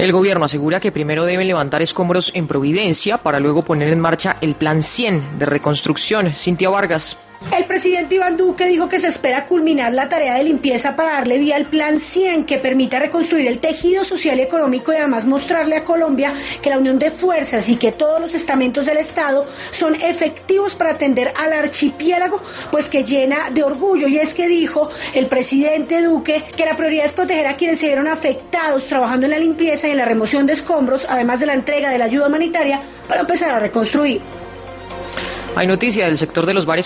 El gobierno asegura que primero deben levantar escombros en Providencia para luego poner en marcha el Plan 100 de reconstrucción. Cintia Vargas. El presidente Iván Duque dijo que se espera culminar la tarea de limpieza para darle vía al Plan 100, que permita reconstruir el tejido social y económico y además mostrarle a Colombia que la unión de fuerzas y que todos los estamentos del Estado son efectivos para atender al archipiélago, pues que llena de orgullo. Y es que dijo el presidente Duque que la prioridad es proteger a quienes se vieron afectados trabajando en la limpieza y en la remoción de escombros, además de la entrega de la ayuda humanitaria para empezar a reconstruir. Hay noticia del sector de los bares